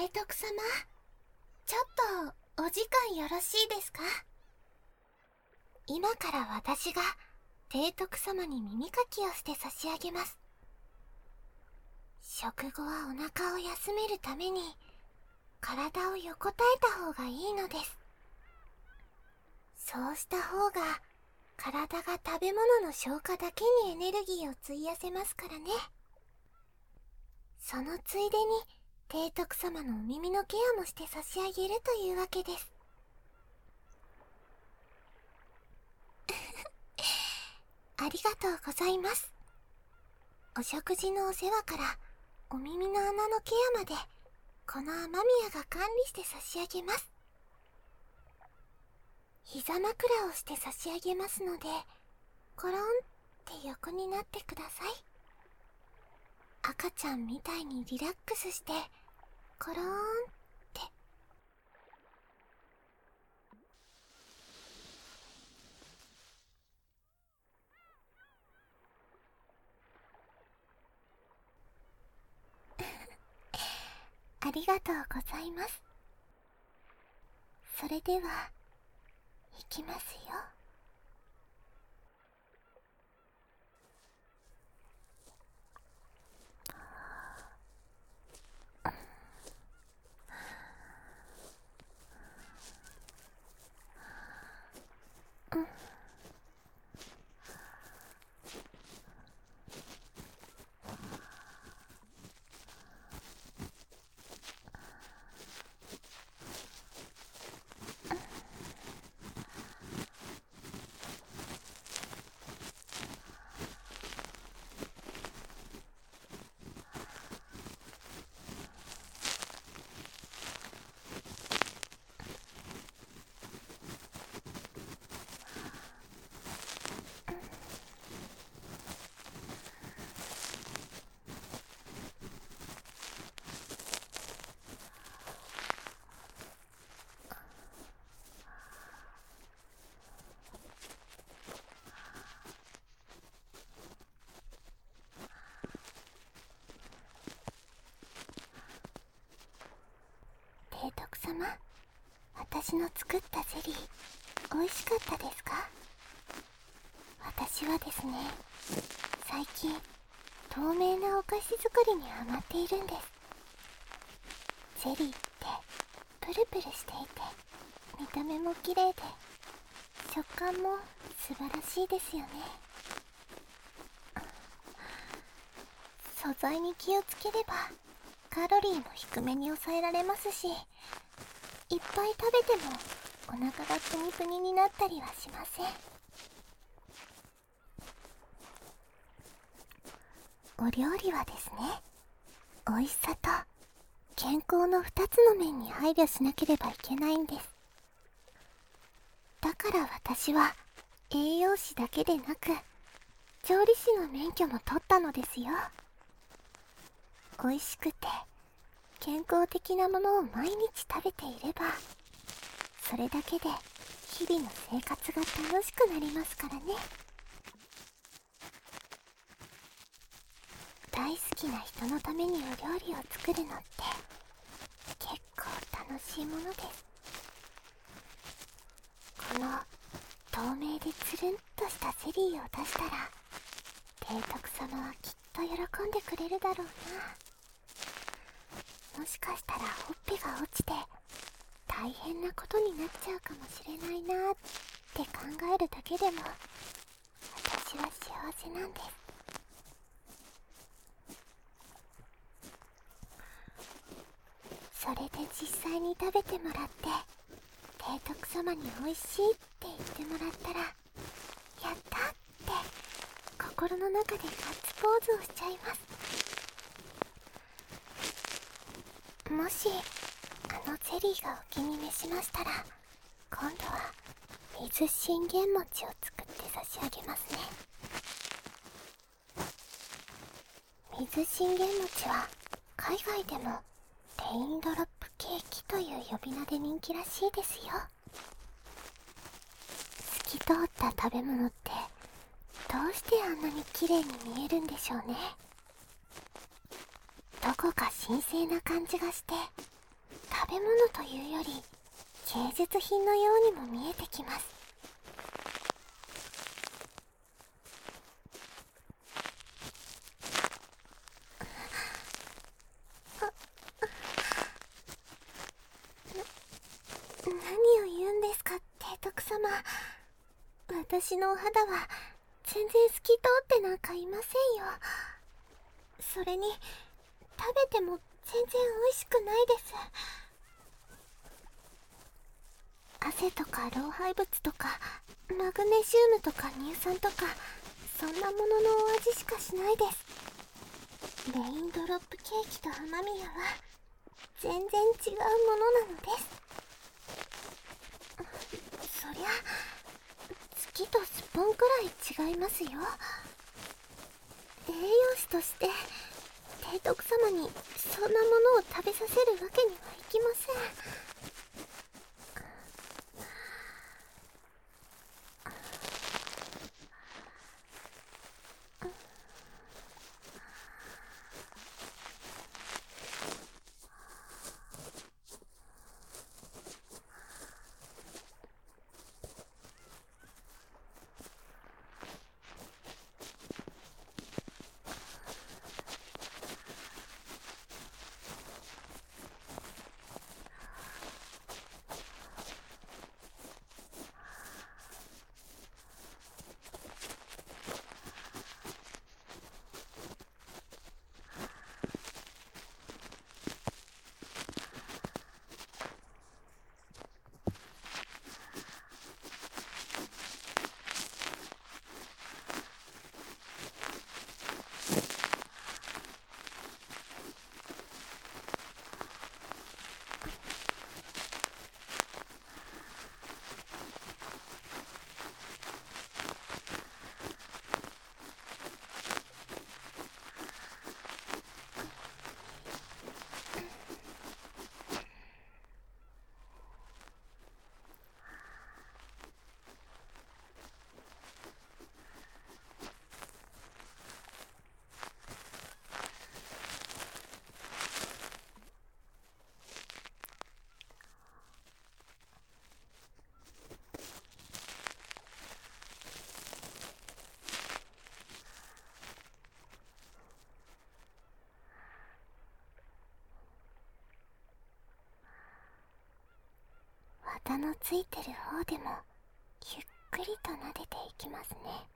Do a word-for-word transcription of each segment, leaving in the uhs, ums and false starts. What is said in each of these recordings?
提督様、ちょっとお時間よろしいですか？今から私が提督様に耳かきをして差し上げます。食後はお腹を休めるために体を横たえた方がいいのです。そうした方が体が食べ物の消化だけにエネルギーを費やせますからね。そのついでに提督様のお耳のケアもして差し上げるというわけです。ありがとうございます。お食事のお世話からお耳の穴のケアまでこの雨宮が管理して差し上げます。膝枕をして差し上げますので、コロンって横になってください。赤ちゃんみたいにリラックスしてコローンって。ありがとうございます。それでは、いきますよ。うん。提督様、私の作ったゼリー、美味しかったですか？私はですね、最近、透明なお菓子作りにハマっているんです。ゼリーって、プルプルしていて、見た目も綺麗で、食感も素晴らしいですよね。素材に気をつければ、カロリーも低めに抑えられますし、いっぱい食べてもお腹がプニプニになったりはしません。お料理はですね、美味しさと健康のふたつの面に配慮しなければいけないんです。だから私は栄養士だけでなく、調理師の免許も取ったのですよ。美味しくて健康的なものを毎日食べていれば、それだけで日々の生活が楽しくなりますからね。大好きな人のためにお料理を作るのって結構楽しいものです。この透明でつるんとしたゼリーを出したら、提督様はきっと喜んでくれるだろうな。もしかしたらほっぺが落ちて大変なことになっちゃうかもしれないなって考えるだけでも私は幸せなんです。それで実際に食べてもらって、提督様に美味しいって言ってもらったら、やったって心の中でガッツポーズをしちゃいます。もしあのゼリーがお気に召しましたら、今度は水信玄餅を作って差し上げますね。水信玄餅は海外でもレインドロップケーキという呼び名で人気らしいですよ。透き通った食べ物ってどうしてあんなに綺麗に見えるんでしょうね。どこか神聖な感じがして食べ物というより芸術品のようにも見えてきます。何を言うんですか、提督様。私のお肌は全然透き通ってなんかいませんよ。それに食べても全然美味しくないです。汗とか老廃物とかマグネシウムとか乳酸とか、そんなもののお味しかしないです。レインドロップケーキと雨宮は全然違うものなのです。そりゃ月とスッポンくらい違いますよ。栄養士として提督様にそんなものを食べさせるわけにはいきません。綿のついてる方でもゆっくりと撫でていきますね。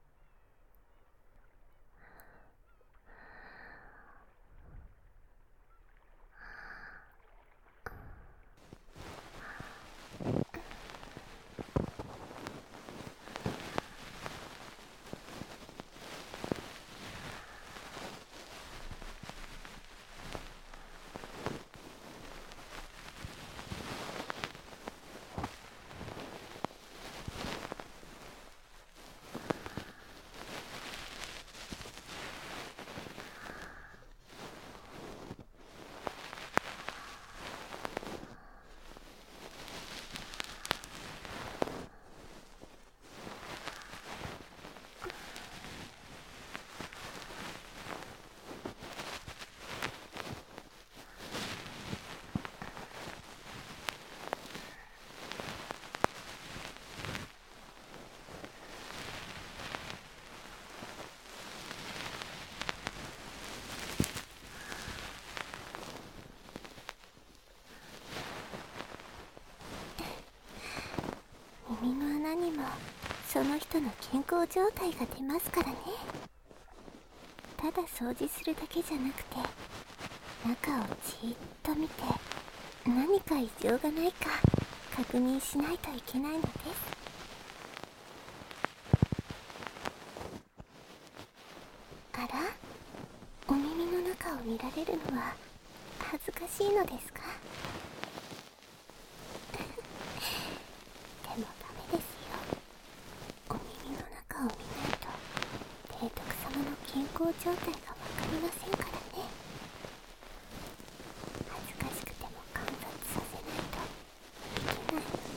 耳の穴にもその人の健康状態が出ますからね。ただ掃除するだけじゃなくて、中をじーっと見て何か異常がないか確認しないといけないのです。あら、お耳の中を見られるのは恥ずかしいのですか？でもダメですよ。お耳の中を見ないと提督様の健康状態がわかりませんからね。恥ずかしくても観察させないといけないのです。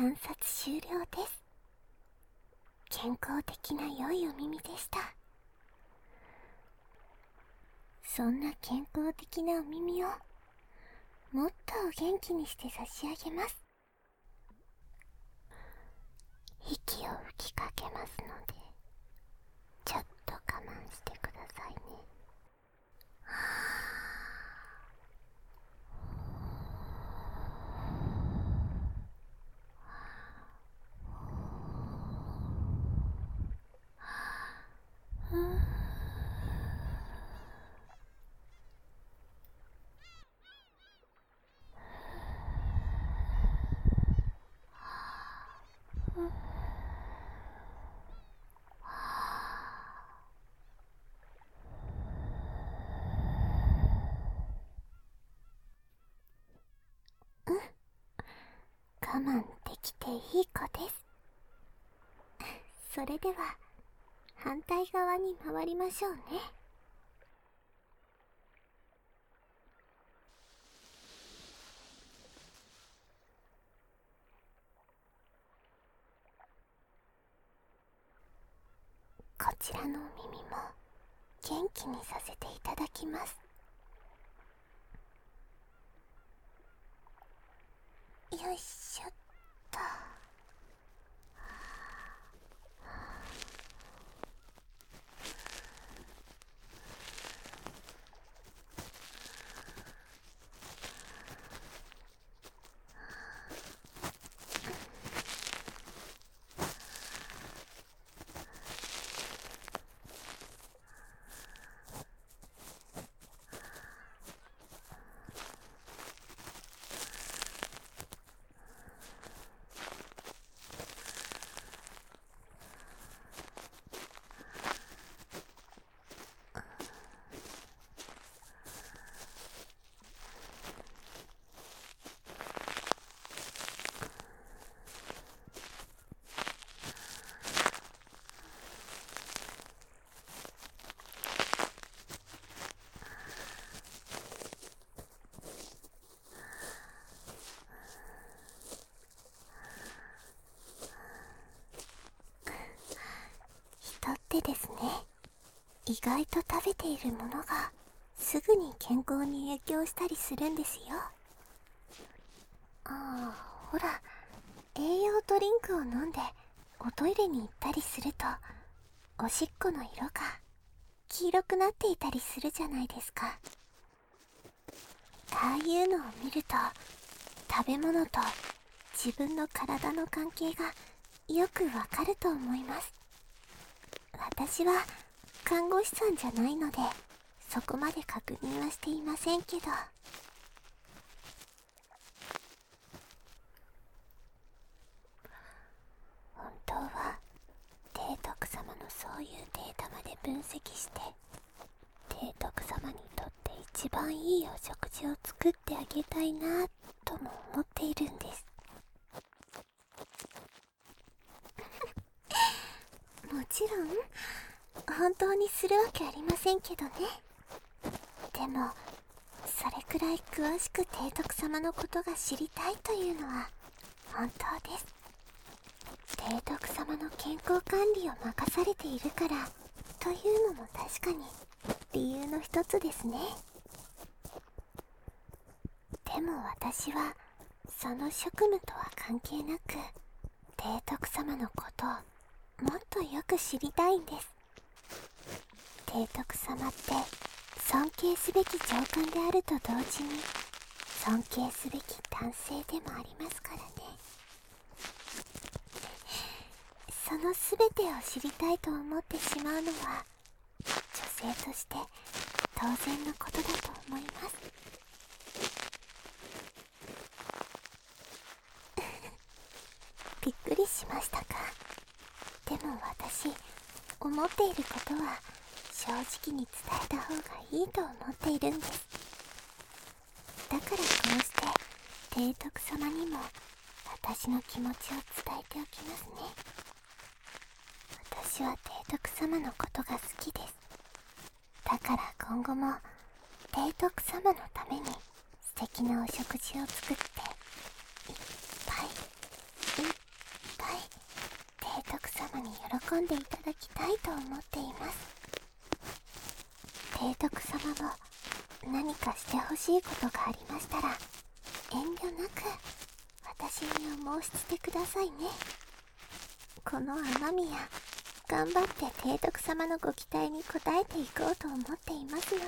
観察終了です。健康的な良いお耳でした。そんな健康的なお耳をもっとお元気にして差し上げます。息を吹きかけますので、ちょっと我慢してくださいね。我慢できていい子です。それでは反対側に回りましょうね。こちらのお耳も元気にさせていただきます。よいしょっと。人ってですね、意外と食べているものがすぐに健康に影響したりするんですよ。ああ、ほら、栄養ドリンクを飲んでおトイレに行ったりすると、おしっこの色が黄色くなっていたりするじゃないですか。ああいうのを見ると、食べ物と自分の体の関係がよくわかると思います。私は看護師さんじゃないので、そこまで確認はしていませんけど。本当は提督様のそういうデータまで分析して、提督様にとって一番いいお食事を作ってあげたいなとも思っているんです。もちろん本当にするわけありませんけどね。でもそれくらい詳しく提督様のことが知りたいというのは本当です。提督様の健康管理を任されているからというのも確かに理由の一つですね。でも私はその職務とは関係なく、提督様のことをもっとよく知りたいんです。提督様って尊敬すべき上官であると同時に尊敬すべき男性でもありますからね。その全てを知りたいと思ってしまうのは女性として当然のことだと思います。びっくりしましたか？でも私、思っていることは正直に伝えた方がいいと思っているんです。だからこうして提督様にも私の気持ちを伝えておきますね。私は提督様のことが好きです。だから今後も提督様のために素敵なお食事を作っていっぱいいっ喜んでいただきたいと思っています。提督様も何かしてほしいことがありましたら遠慮なく私にお申し付けくださいね。この雨宮、頑張って提督様のご期待に応えていこうと思っていますので。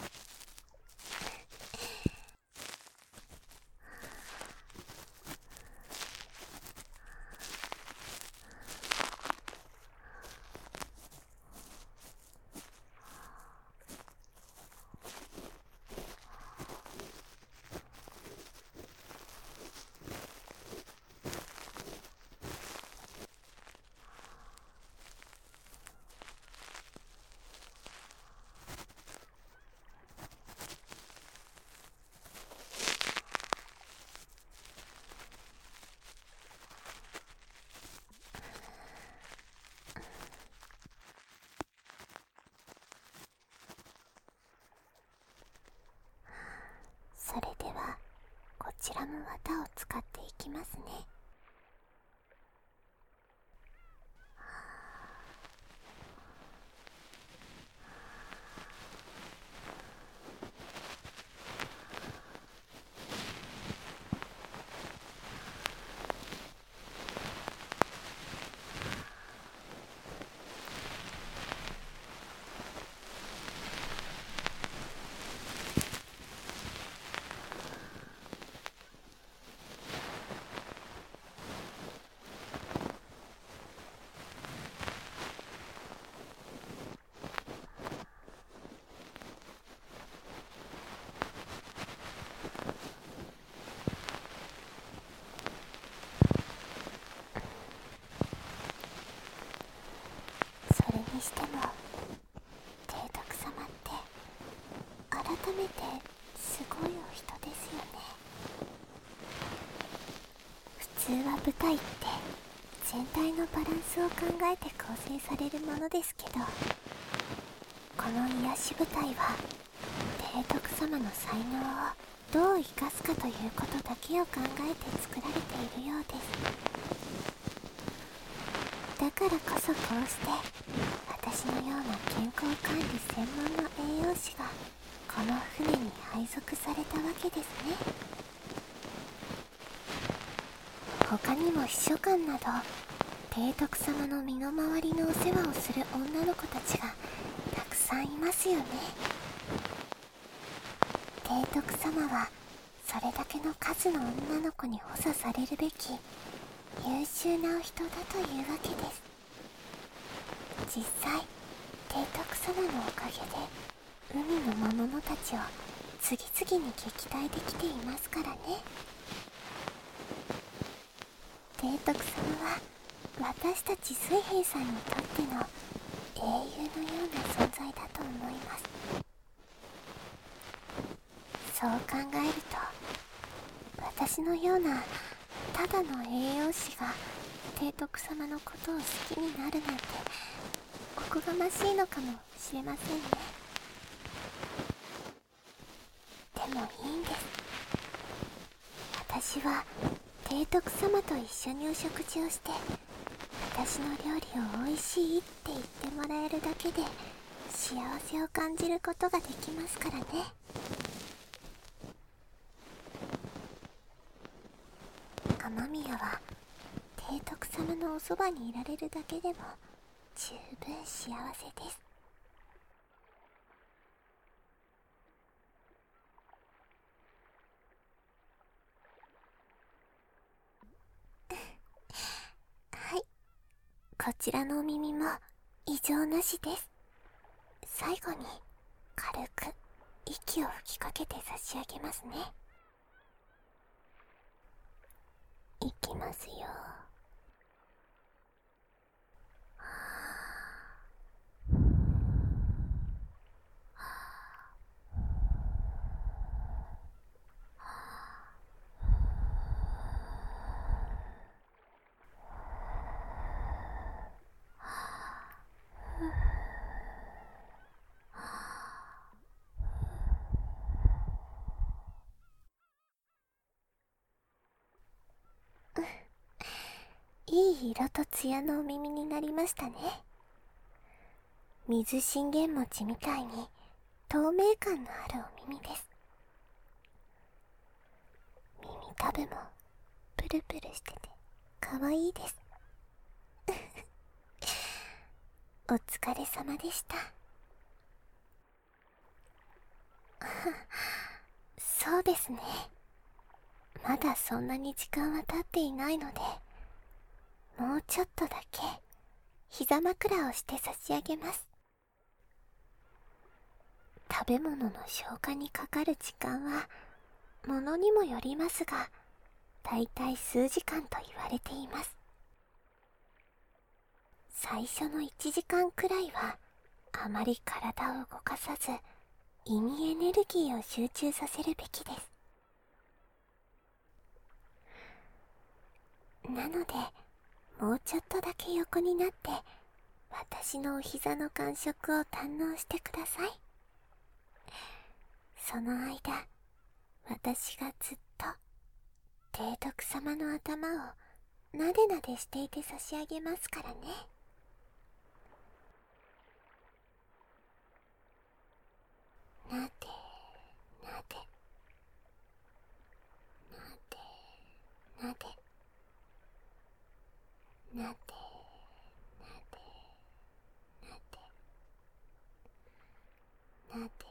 それではこちらも綿を使っていきますね。それにしても提督様って改めてすごいお人ですよね。普通は舞台って全体のバランスを考えて構成されるものですけど、この癒し舞台は提督様の才能をどう生かすかということだけを考えて作られているようです。だからこそこうして私のような健康管理専門の栄養士がこの船に配属されたわけですね。他にも秘書官など提督様の身の回りのお世話をする女の子たちがたくさんいますよね。提督様はそれだけの数の女の子に補佐されるべき優秀なお人だというわけです。実際提督様のおかげで海の魔物たちを次々に撃退できていますからね。提督様は私たち水兵さんにとっての英雄のような存在だと思います。そう考えると私のようなただの栄養士が提督様のことを好きになるなんておこがましいのかもしれませんね。でもいいんです。私は提督様と一緒にお食事をして私の料理を美味しいって言ってもらえるだけで幸せを感じることができますからね。雨宮は提督様のおそばにいられるだけでも十分幸せです。はい、こちらのお耳も異常なしです。最後に軽く息を吹きかけて差し上げますね。いきますよ。 い色と艶のお耳になりましたね。水信玄餅みたいに透明感のあるお耳です。耳たぶもプルプルしててかわいいです。お疲れ様でした。そうですね。まだそんなに時間は経っていないので、もうちょっとだけ膝枕をして差し上げます。食べ物の消化にかかる時間はものにもよりますが、だいたい数時間と言われています。最初のいちじかんくらいはあまり体を動かさず、胃にエネルギーを集中させるべきです。なので、もうちょっとだけ横になって私のお膝の感触を堪能してください。その間、私がずっと提督様の頭をなでなでしていて差し上げますからね。なでなでなでなでなでなでなでなで